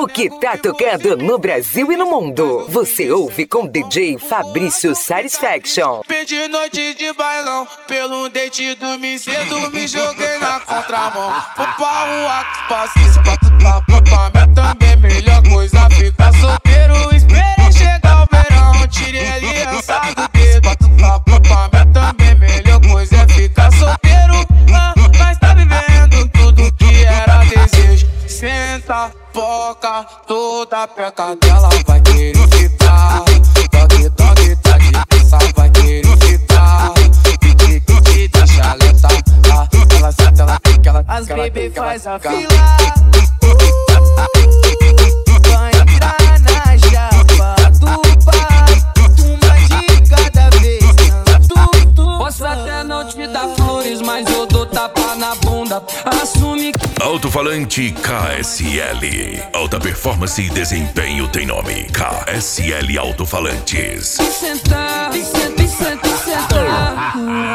O que tá tocando no Brasil e no mundo, você ouve com DJ Fabrício Satisfaction. Perdi noite de bailão, pelo dente dormi cedo, me joguei na contramão. Vou pra rua que paciência pra tu pra mim também. Melhor coisa ficar solteiro, esperei chegar o verão. Tirei aliança do dedo, pra tu pra mim também. Melhor coisa é ficar solteiro, mas tá vivendo tudo que era desejo. Senta, foca, toda peca dela vai querer ficar. Toque, toque, tá de pensar, vai querer ficar. Que deixa lenta, ela senta, ela fica, ela as baby faz a fila. Vai entrar na chapa do bar, uma de cada vez. Posso até não te dar flores, mas eu dou tapa na bunda. Assume que Alto-falante KSL. Alta performance e desempenho tem nome. KSL Alto-falantes. sentar, sentar, sentar.